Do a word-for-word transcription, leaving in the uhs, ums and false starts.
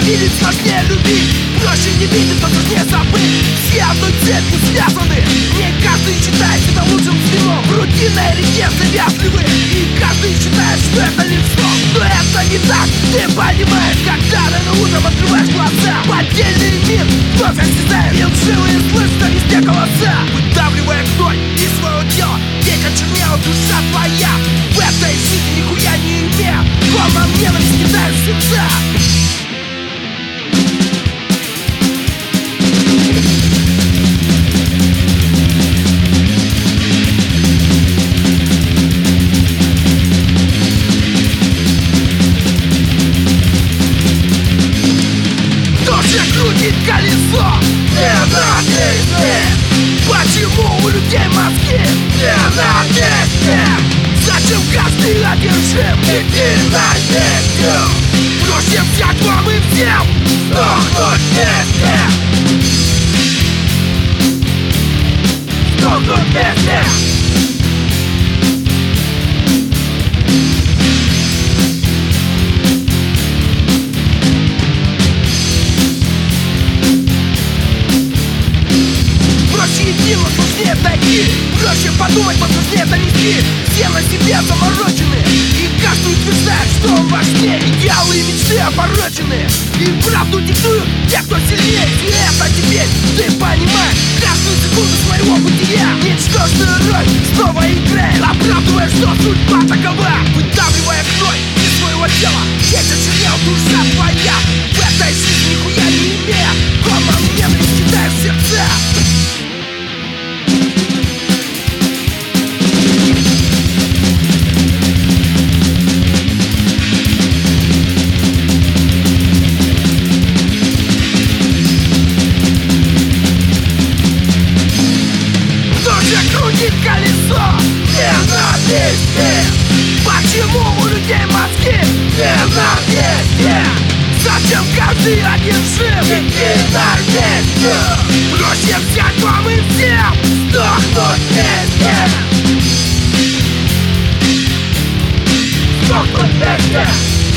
верить сложнее любить. Проще не видеть, но сложнее забыть. Все одной цепью связаны. Не каждый считает себя лучшим звеном. В рутинной реке завязливы. И каждый считает, что это лишь сон. Но это не так, ты понимаешь, когда рано утром открываешь глаза. Поддельный мир вновь осязает. И лживые слышат везде голоса. Выдавливая гной из своего тела, ведь очернела душа твоя. В этой жизни нихуя не имея, волнам ненависти кидают в сердца. Крутит колесо ненависти. Почему у людей мозги ненависти? Зачем каждый одержим ненавистью? Проще взять вам и всем сдохнуть вместе. Сдохнуть вместе. Сложнее дойти, проще подумать, но сложнее донести. Все на себе заморочены, и каждый утверждает, что он важнее. Идеалы и мечты опорочены, и правду диктуют те, кто сильнее. И это теперь ты понимаешь каждую секунду своего бытия. Ничтожную роль снова играет, оправдывая, что судьба такова. Выдавливая гной из своего тела, ведь очернела душа твоя. В этой жизни нихуя не имея, волнам ненависти кидают в сердца. Крутит колесо ненависти. Почему у людей мозги ненависти? Зачем каждый одержим ненавистью? Проще взять вам и всем сдохнуть вместе. Сдохнуть вместе.